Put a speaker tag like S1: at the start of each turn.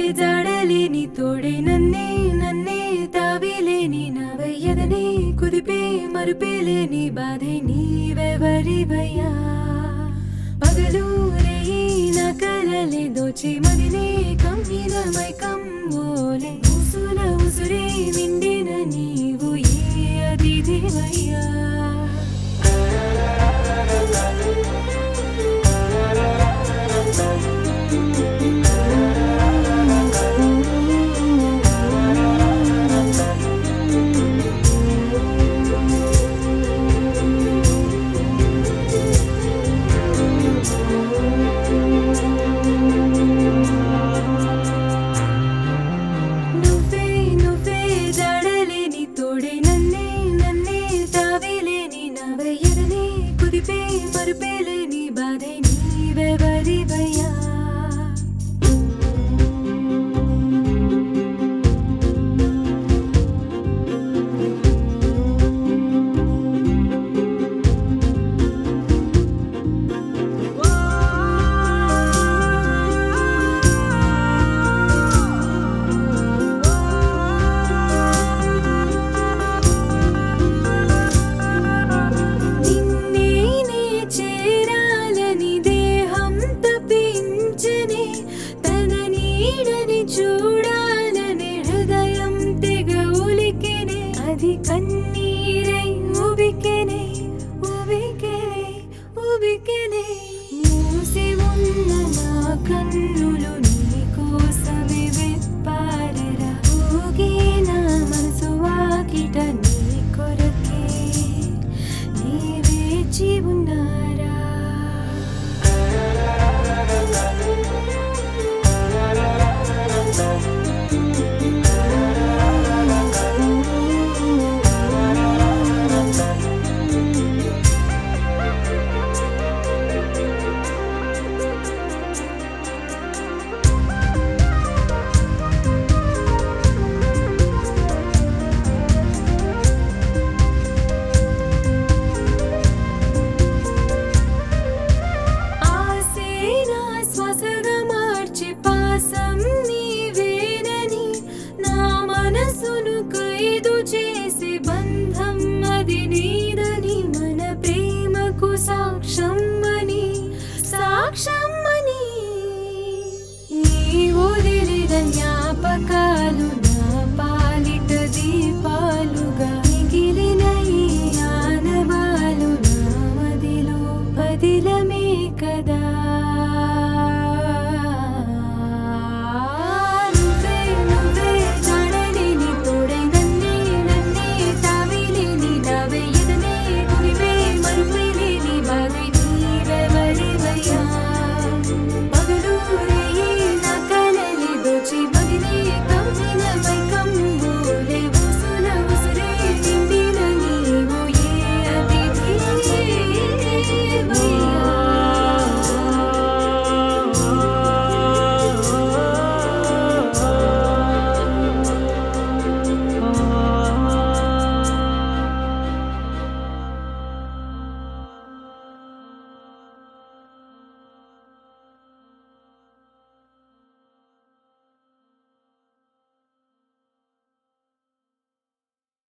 S1: జాడలేని తోడే నన్నే నన్నే తావిలేని నవయ్యదనే కుదిపే మరుపేలేని బాధే నీవెవరివయ్యా పగలు రేయి నా కలలే దోచి మదినే కమ్మిన మైకం ఓలే ఉసుల ఉసురే నిండిన నీవు ఏ అతిథివయ్యా తోడే నన్నే నన్నే తావిలేని నవయ్యదనే కుదిపే మరుపేలేని బాధే నీవెవరివయ్యా చూడాలని హృదయం తెగ ఉలికెనే అది కన్నీరై ఉబికెనే ఉబికెనే ఉబికెనే మూసి ఉన్న నా కన్నులు నీ కోసమే వెప్పారరా ఊగే నా మనసు వాకిట నీ కొరకే నీ వేచి ఉన్నారా చేసే బంధం అది నీదని మన ప్రేమకు సాక్ష్యమని సాక్ష్యమని నీ వదిలిన